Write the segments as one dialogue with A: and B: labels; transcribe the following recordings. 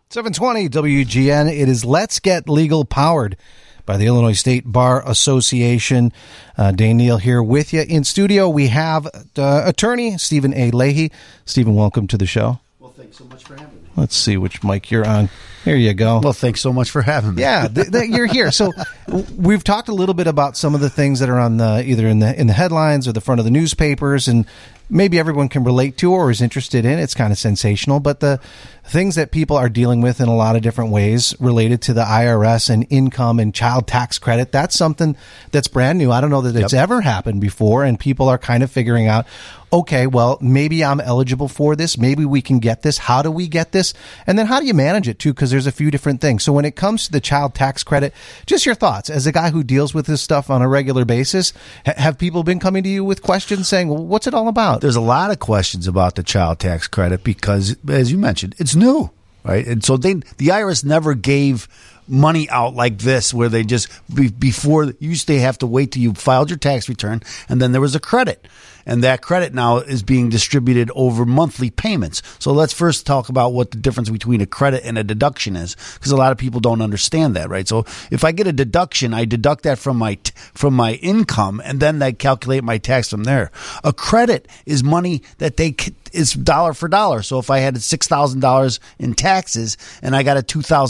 A: 720 WGN. It is Let's Get Legal, powered by the Illinois State Bar Association. Dane Neal here with you. In studio, we have attorney Stephen A. Leahy. Stephen, welcome to the show.
B: Well, thanks so much for having me.
A: Let's see which mic you're on. There you go.
B: Well, thanks so much for having me.
A: Yeah, you're here. So we've talked a little bit about some of the things that are on either in the headlines or the front of the newspapers, and maybe everyone can relate to or is interested in. It's kind of sensational, but the things that people are dealing with in a lot of different ways related to the IRS and income and child tax credit, that's something that's brand new. I don't know that it's ever happened before, and people are kind of figuring out, okay, well, maybe I'm eligible for this. Maybe we can get this. How do we get this? And then how do you manage it, too? Because there's a few different things. So when it comes to the child tax credit, just your thoughts. As a guy who deals with this stuff on a regular basis, have people been coming to you with questions saying, well, what's it all about?
B: There's a lot of questions about the child tax credit because, as you mentioned, it's new, right? And so the IRS never gave money out like this, where they just before you used to have to wait till you filed your tax return, and then there was a credit, and that credit now is being distributed over monthly payments. So let's first talk about what the difference between a credit and a deduction is, because a lot of people don't understand that, right? So if I get a deduction, I deduct that from my income, and then I calculate my tax from there. A credit is money that is dollar for dollar. So if I had $6,000 in taxes and I got a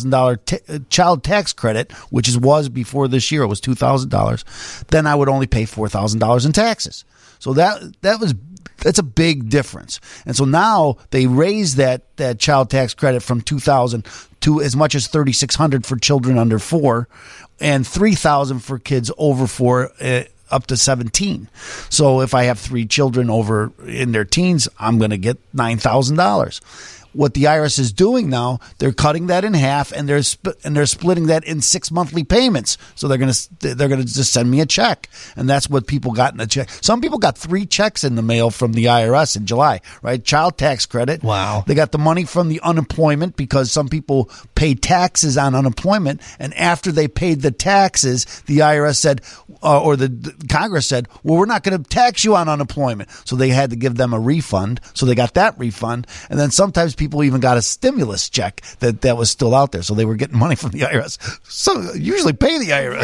B: $2,000 child tax credit, which was before this year, it was $2,000, then I would only pay $4,000 in taxes. So that's a big difference. And so now they raised that child tax credit from $2,000 to as much as $3,600 for children under 4 and $3,000 for kids over 4, up to 17. So if I have 3 children over in their teens, I'm going to get $9,000. What the IRS is doing now, they're cutting that in half, and they're splitting that in 6 monthly payments. So they're gonna just send me a check, and that's what people got in a check. Some people got 3 checks in the mail from the IRS in July, right? Child tax credit.
A: Wow.
B: They got the money from the unemployment, because some people pay taxes on unemployment, and after they paid the taxes, the IRS said, or the Congress said, well, we're not going to tax you on unemployment. So they had to give them a refund. So they got that refund, and then sometimes people even got a stimulus check that was still out there. So they were getting money from the IRS. So usually pay the IRS.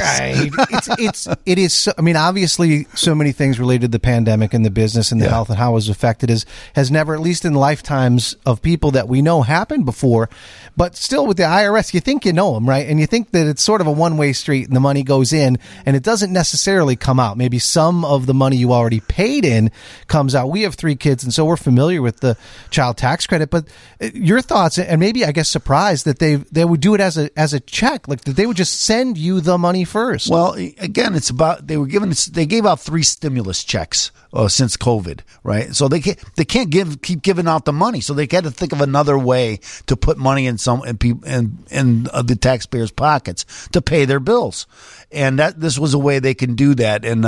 A: Right. It is. I mean, obviously, so many things related to the pandemic and the business and the health and how it was affected has never, at least in lifetimes of people that we know, happened before. But still, with the IRS, you think you know them, right? And you think that it's sort of a one-way street, and the money goes in, and it doesn't necessarily come out. Maybe some of the money you already paid in comes out. We have 3 kids, and so we're familiar with the child tax credit. But your thoughts, and maybe, I guess, surprised that they would do it as a check, like that they would just send you the money first.
B: Well, again, it's about they gave out 3 stimulus checks since COVID, right? So they can't keep giving out the money, so they had to think of another way to put money in the taxpayers' pockets to pay their bills, and this was a way they can do that, and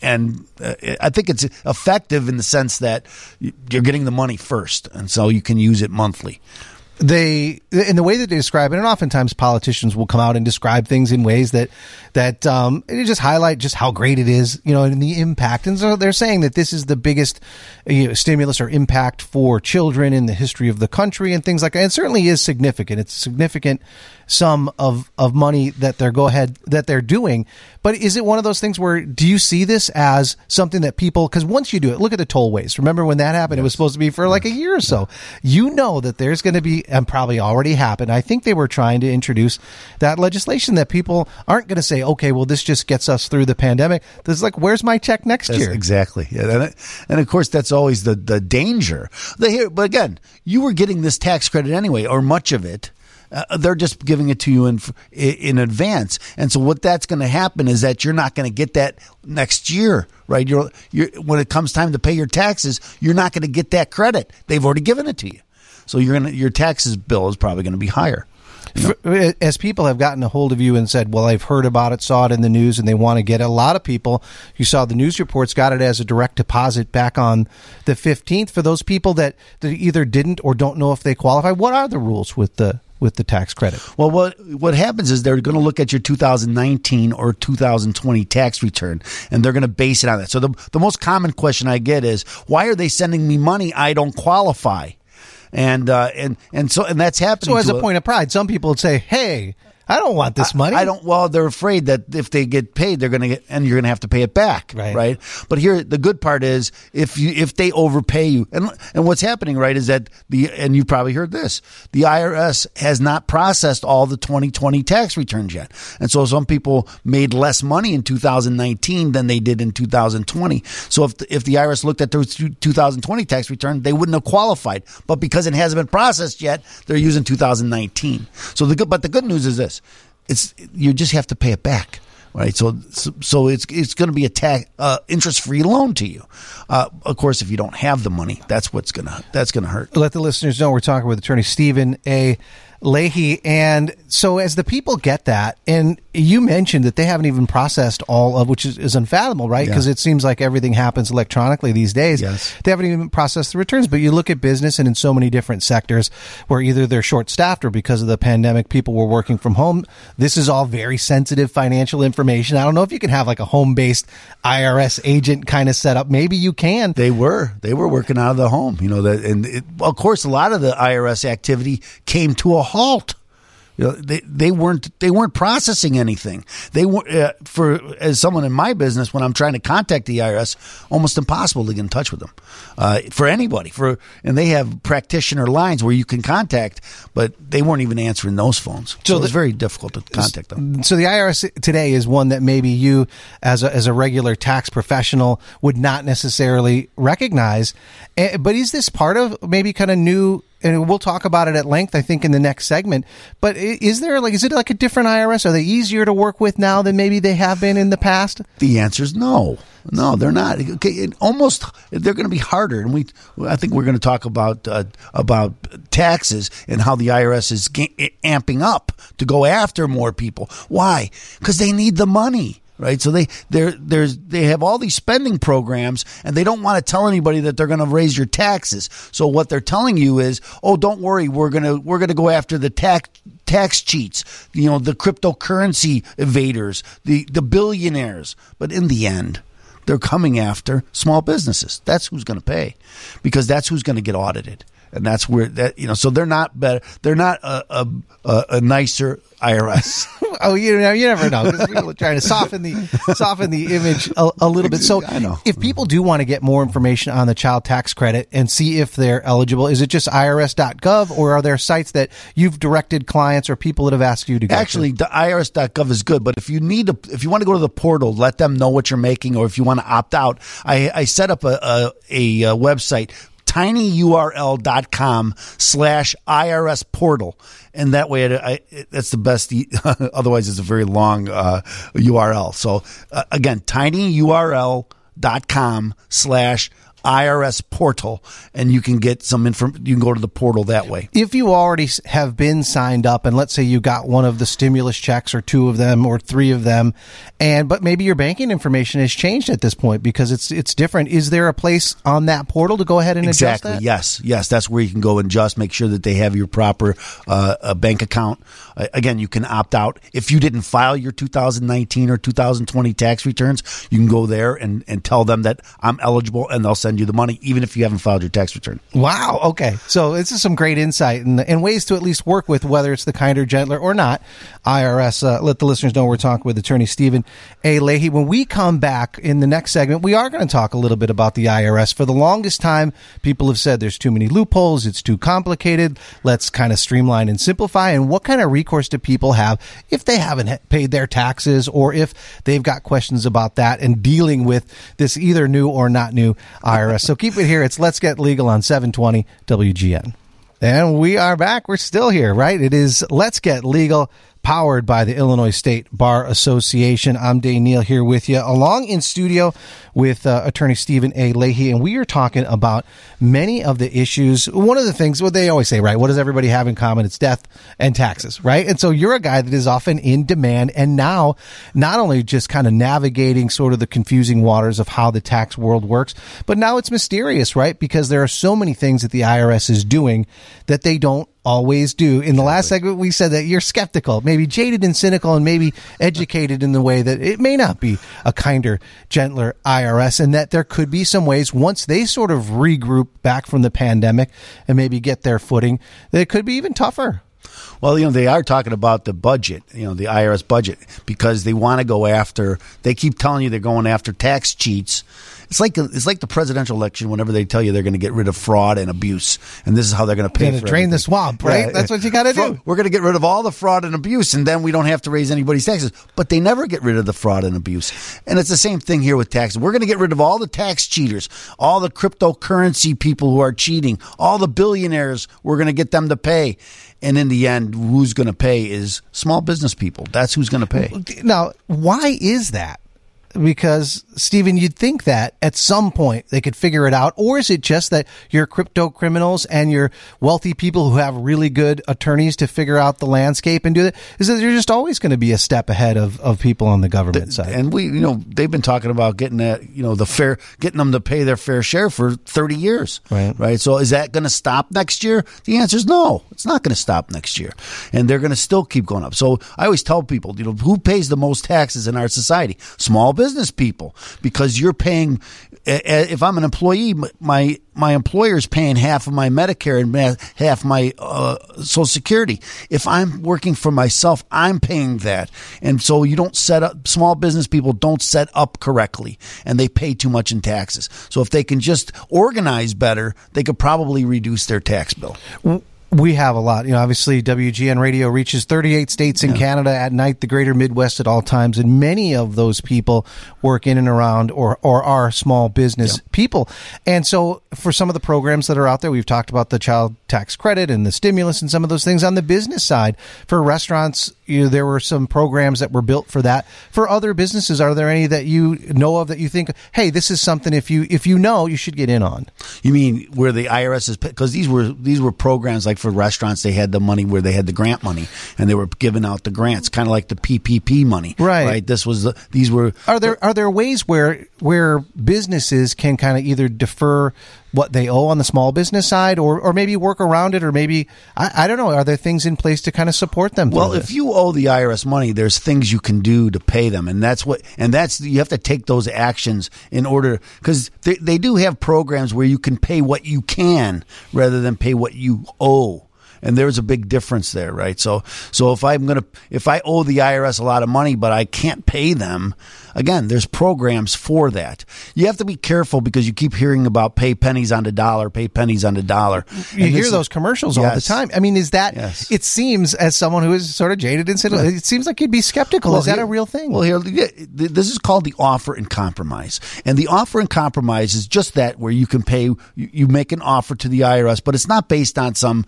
B: I think it's effective in the sense that you're getting the money first, and so you can use it monthly.
A: In the way that they describe it, and oftentimes politicians will come out and describe things in ways that just highlight just how great it is, and the impact. And so they're saying that this is the biggest stimulus or impact for children in the history of the country and things like that. It certainly is significant. It's a significant sum of money that they're doing. But is it one of those things where, do you see this as something that people, because once you do it, look at the tollways. Remember when that happened? Yes. It was supposed to be for like a year or so. You know that there's going to be, and probably already happened, I think they were trying to introduce that legislation that people aren't going to say, okay, well, this just gets us through the pandemic. This is like, where's my check next year?
B: Exactly. Yeah, and of course, that's always the danger. But again, you were getting this tax credit anyway, or much of it. They're just giving it to you in advance, and so what that's going to happen is that you're not going to get that next year, right? You're when it comes time to pay your taxes, you're not going to get that credit. They've already given it to you, so your taxes bill is probably going to be higher.
A: As people have gotten a hold of you and said, well, I've heard about it, saw it in the news, and they want to get it. A lot of people, you saw the news reports, got it as a direct deposit back on the 15th. For those people that either didn't or don't know if they qualify, what are the rules with the tax credit?
B: Well, what happens is they're going to look at your 2019 or 2020 tax return, and they're going to base it on that. So the most common question I get is, why are they sending me money I don't qualify? and that's happening.
A: So as a point of pride, some people would say, "Hey, I don't want this money."
B: I don't. Well, they're afraid that if they get paid, they're going to get, and you're going to have to pay it back, right? But here, the good part is if they overpay you, and what's happening, right, is that and you've probably heard this, the IRS has not processed all the 2020 tax returns yet, and so some people made less money in 2019 than they did in 2020. So if the IRS looked at those 2020 tax return, they wouldn't have qualified, but because it hasn't been processed yet, they're using 2019. So the good news is this. You just have to pay it back, right? So it's going to be a interest-free loan to you. Of course, if you don't have the money, that's going to hurt.
A: Let the listeners know we're talking with attorney Stephen A. Leahy. And so as the people get that, and you mentioned that they haven't even processed all of, which is unfathomable, right? Because it seems like everything happens electronically these days.
B: Yes.
A: They haven't even processed the returns. But you look at business and in so many different sectors where either they're short-staffed or because of the pandemic, people were working from home. This is all very sensitive financial information. I don't know if you can have like a home-based IRS agent kind of setup. Maybe you can.
B: They were working out of the home, of course, a lot of the IRS activity came to a halt. They weren't processing anything. They were as someone in my business, when I'm trying to contact the IRS, almost impossible to get in touch with them for anybody. And they have practitioner lines where you can contact, but they weren't even answering those phones. So it's very difficult to contact them.
A: So the IRS today is one that maybe you, as a regular tax professional, would not necessarily recognize. But is this part of maybe kind of new? And we'll talk about it at length, I think, in the next segment. But is it like a different IRS? Are they easier to work with now than maybe they have been in the past?
B: The answer is no. No, they're not. Okay, they're going to be harder. And I think we're going to talk about taxes and how the IRS is amping up to go after more people. Why? Because they need the money. Right, so they have all these spending programs, and they don't want to tell anybody that they're going to raise your taxes. So what they're telling you is, oh, don't worry, we're gonna go after the tax cheats, the cryptocurrency evaders, the billionaires. But in the end, they're coming after small businesses. That's who's going to pay, because that's who's going to get audited. And that's where so they're not better. They're not a nicer IRS.
A: Oh, you never know. People are trying to soften the image a little bit. So
B: I know.
A: If people do want to get more information on the child tax credit and see if they're eligible, is it just irs.gov, or are there sites that you've directed clients or people that have asked you to go
B: Actually,
A: to?
B: the irs.gov is good, but if you want to go to the portal, let them know what you're making, or if you want to opt out, I set up a website, tinyurl.com/IRS portal. And that way, that's the best. Otherwise, it's a very long URL. So again, tinyurl.com/IRS portal, and you can get some information. You can go to the portal that way.
A: If you already have been signed up, and let's say you got one of the stimulus checks, or two of them, or three of them, but maybe your banking information has changed at this point because it's different. Is there a place on that portal to go ahead and adjust that?
B: Yes, that's where you can go and just make sure that they have your proper bank account. Again, you can opt out if you didn't file your 2019 or 2020 tax returns. You can go there and tell them that I'm eligible, and they'll send you the money, even if you haven't filed your tax return.
A: Wow. Okay. So this is some great insight and ways to at least work with, whether it's the kinder, gentler, or not IRS. Let the listeners know we're talking with attorney Stephen A. Leahy. When we come back in the next segment, we are going to talk a little bit about the IRS. For the longest time, people have said there's too many loopholes. It's too complicated. Let's kind of streamline and simplify. And what kind of recourse do people have if they haven't paid their taxes, or if they've got questions about that and dealing with this either new or not new IRS? So keep it here. It's Let's Get Legal on 720 WGN. And we are back. We're still here, right? It is Let's Get Legal, powered by the Illinois State Bar Association. I'm Dane Neal here with you, along in studio with attorney Stephen A. Leahy, and we are talking about many of the issues. One of the things, what they always say, right? What does everybody have in common? It's death and taxes, right? And so you're a guy that is often in demand, and now not only just kind of navigating sort of the confusing waters of how the tax world works, but now it's mysterious, right? Because there are so many things that the IRS is doing that they don't always do. In the last segment, we said that you're skeptical, maybe jaded and cynical, and maybe educated in the way that it may not be a kinder, gentler IRS, and that there could be some ways once they sort of regroup back from the pandemic and maybe get their footing, that it could be even tougher.
B: Well, they are talking about the budget, the IRS budget, because they want to go after, they keep telling you they're going after tax cheats. It's like the presidential election whenever they tell you they're going to get rid of fraud and abuse, and this is how they're going to pay for it.
A: Drain the swamp, right? Yeah. That's what you got to do.
B: We're going to get rid of all the fraud and abuse, and then we don't have to raise anybody's taxes. But they never get rid of the fraud and abuse. And it's the same thing here with taxes. We're going to get rid of all the tax cheaters, all the cryptocurrency people who are cheating, all the billionaires. We're going to get them to pay. And in the end, who's going to pay is small business people. That's who's going to pay.
A: Now, why is that? Because, Stephen, you'd think that at some point they could figure it out. Or is it just that your crypto criminals and your wealthy people who have really good attorneys to figure out the landscape and do that? Is that you're just always going to be a step ahead of people on the government side?
B: And they've been talking about getting that, getting them to pay their fair share for 30 years. Right. So is that going to stop next year? The answer is no. It's not going to stop next year. And they're going to still keep going up. So I always tell people, who pays the most taxes in our society? Small business people, because you're paying. If I'm an employee, my employer is paying half of my Medicare and half my Social Security. If I'm working for myself, I'm paying that, and so you don't set up. Small business people don't set up correctly, and they pay too much in taxes. So if they can just organize better, they could probably reduce their tax bill.
A: We have a lot. Obviously, WGN Radio reaches 38 states in Canada at night, the greater Midwest at all times, and many of those people work in and around or are small business people. And so for some of the programs that are out there, we've talked about the child tax credit and the stimulus and some of those things. On the business side, for restaurants, there were some programs that were built for that. For other businesses, are there any that you know of that you think, hey, this is something if you know, you should get in on?
B: You mean where the IRS is, because these were programs like for restaurants, they had the money where they had the grant money and they were giving out the grants, kind of like the PPP money. Right. These were.
A: Are there ways where businesses can kind of either defer what they owe on the small business side or maybe work around it, or maybe, I don't know, are there things in place to kind of support them?
B: Well, if you owe the IRS money, there's things you can do to pay them. And that's you have to take those actions in order, because they do have programs where you can pay what you can rather than pay what you owe. And there's a big difference there, right? So if I owe the IRS a lot of money, but I can't pay them, again, there's programs for that. You have to be careful because you keep hearing about pay pennies on the dollar, pay pennies on the dollar.
A: You hear those commercials all the time. I mean, is that, it seems, as someone who is sort of jaded and cynical, it seems like you'd be skeptical. Is that a real thing?
B: Well, here, this is called the offer and compromise. And the offer and compromise is just that, where you can pay, you make an offer to the IRS, but it's not based on some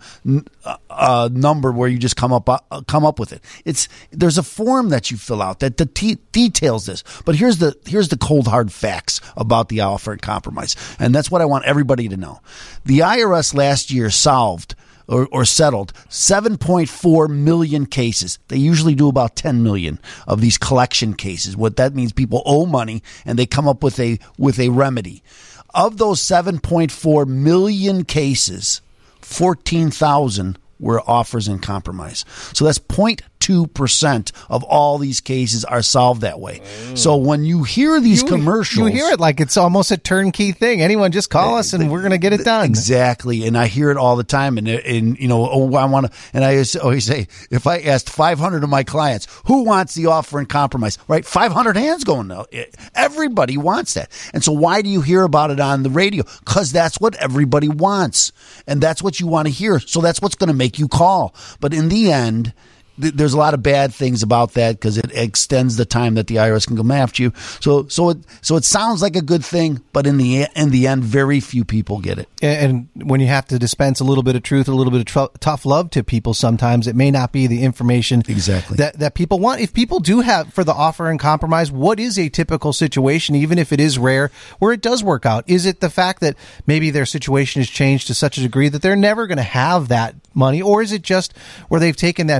B: number where you just come up with it. There's a form that you fill out that details this. But here's the cold hard facts about the offer and compromise, and that's what I want everybody to know. The IRS last year solved or settled 7.4 million cases. They usually do about 10 million of these collection cases. What that means, people owe money and they come up with a remedy. Of those 7.4 million cases, 14,000 were offers and compromise. So that's 0.2% of all these cases are solved that way. So when you hear these commercials,
A: you hear it like it's almost a turnkey thing. Anyone just call us and we're going to get it done.
B: Exactly. And I hear it all the time. And I want to, and I always say, if I asked 500 of my clients, who wants the offer and compromise, right? 500 hands going out. Everybody wants that. And so why do you hear about it on the radio? Because that's what everybody wants. And that's what you want to hear. So that's what's going to make you call. But in the end, there's a lot of bad things about that because it extends the time that the IRS can come after you. So it sounds like a good thing, but in the end, very few people get it.
A: And when you have to dispense a little bit of truth, a little bit of tough love to people, sometimes it may not be the information
B: exactly
A: that people want. If people do have for the offer and compromise, what is a typical situation, even if it is rare, where it does work out? Is it the fact that maybe their situation has changed to such a degree that they're never going to have that money, or is it just where they've taken that big sum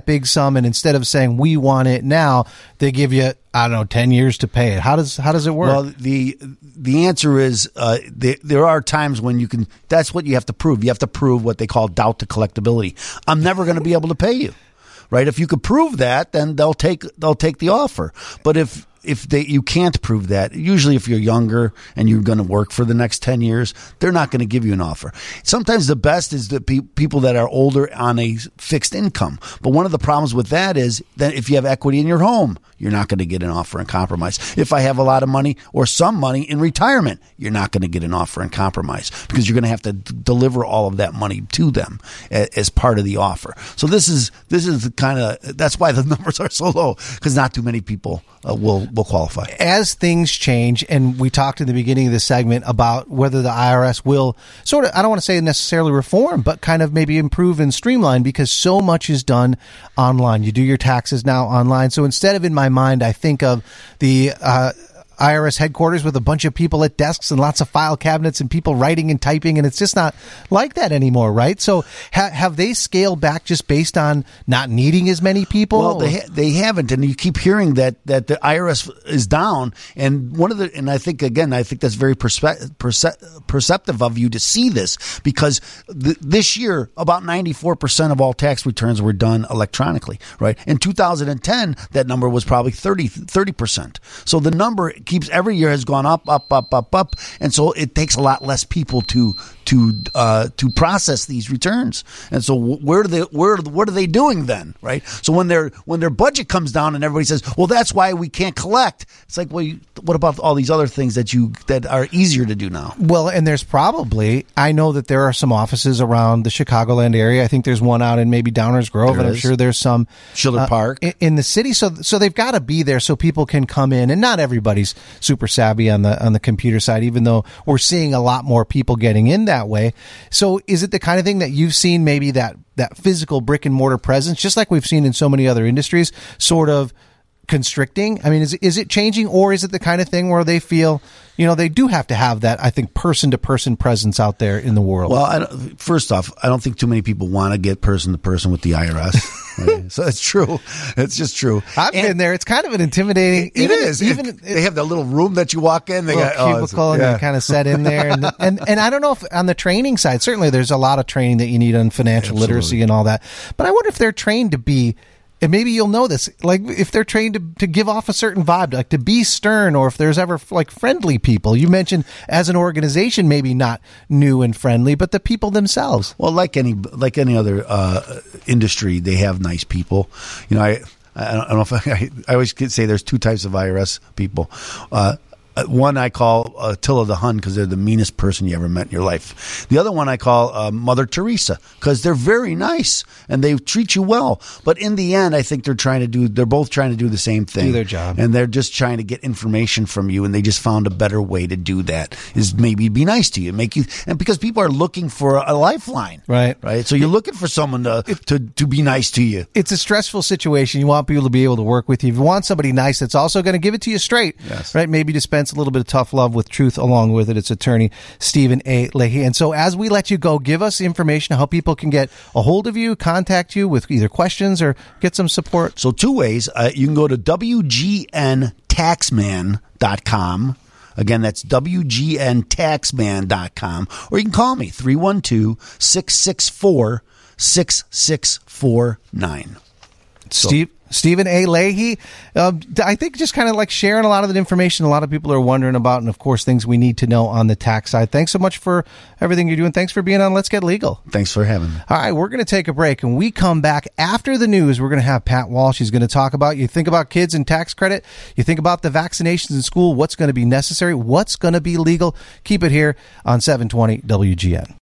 A: come and instead of saying we want it now, they give you, I don't know, 10 years to pay it. How does it work?
B: Well, the answer is there are times when you can. That's what you have to prove. You have to prove what they call doubt to collectability. I'm never going to be able to pay you, right? If you could prove that, then they'll take the offer. But if you can't prove that, usually if you're younger and you're going to work for the next 10 years, they're not going to give you an offer. Sometimes the best is the people that are older on a fixed income. But one of the problems with that is that if you have equity in your home, you're not going to get an offer in compromise. If I have a lot of money or some money in retirement, you're not going to get an offer in compromise because you're going to have to deliver all of that money to them as part of the offer. So this is the kind of, that's why the numbers are so low, because not too many people will qualify.
A: As things change, and we talked in the beginning of this segment about whether the IRS will sort of, I don't want to say necessarily reform, but kind of maybe improve and streamline, because so much is done online. You do your taxes now online. So instead of, in my mind, I think of the IRS headquarters with a bunch of people at desks and lots of file cabinets and people writing and typing, and it's just not like that anymore, right? So have they scaled back just based on not needing as many people?
B: Well, they haven't, and you keep hearing that the IRS is down, and I think that's very perceptive of you to see this, because this year about 94% of all tax returns were done electronically, right? In 2010, that number was probably 30%. So the number keeps every year has gone up, and so it takes a lot less people to process these returns. And so what are they doing then, right? So when their budget comes down and everybody says, well, that's why we can't collect, it's like, well, what about all these other things that are easier to do now?
A: Well, and there's probably, I know that there are some offices around the Chicagoland area. I think there's one out in maybe Downers Grove, and I'm sure there's some
B: Schiller Park
A: in the city. So they've got to be there so people can come in, and not everybody's super savvy on the computer side, even though we're seeing a lot more people getting in that way. So is it the kind of thing that you've seen, maybe that physical brick and mortar presence, just like we've seen in so many other industries, sort of constricting? I mean, is it changing, or is it the kind of thing where they feel, they do have to have that, I think, person-to-person presence out there in the world?
B: Well, first off, I don't think too many people want to get person-to-person with the IRS. Right? So it's true. It's just true.
A: I've been there. It's kind of an intimidating.
B: It is. They have that little room that you walk in. They got
A: cubicle, and you kind of set in there. And I don't know if on the training side, certainly there's a lot of training that you need on financial literacy and all that. But I wonder if they're trained to be, and maybe you'll know this, like if they're trained to give off a certain vibe, like to be stern, or if there's ever like friendly people. You mentioned as an organization, maybe not new and friendly, but the people themselves.
B: Well, like any other industry, they have nice people. I don't know if I always say there's two types of IRS people. One I call Attila the Hun, because they're the meanest person you ever met in your life. The other one I call Mother Teresa, because they're very nice and they treat you well. But in the end, I think they're both trying to do the same thing.
A: Do their job.
B: And they're just trying to get information from you, and they just found a better way to do that, is maybe be nice to you, and because people are looking for a lifeline.
A: Right.
B: So you're looking for someone to be nice to you.
A: It's a stressful situation. You want people to be able to work with you. If you want somebody nice that's also going to give it to you straight,
B: yes,
A: right? Maybe dispense a little bit of tough love with truth along with it. It's attorney Stephen A. Leahy. And so as we let you go, give us information how people can get a hold of you, contact you with either questions or get some support.
B: So two ways. You can go to WGNtaxman.com. Again, that's WGNtaxman.com. Or you can call me, 312-664-6649.
A: Stephen A. Leahy, I think just kind of like sharing a lot of that information a lot of people are wondering about, and of course things we need to know on the tax side. Thanks so much for everything you're doing. Thanks for being on Let's Get Legal.
B: Thanks for having me.
A: All right, we're going to take a break, and we come back after the news. We're going to have Pat Walsh. He's going to talk about, you think about kids and tax credit, you think about the vaccinations in school, what's going to be necessary, what's going to be legal. Keep it here on 720 WGN.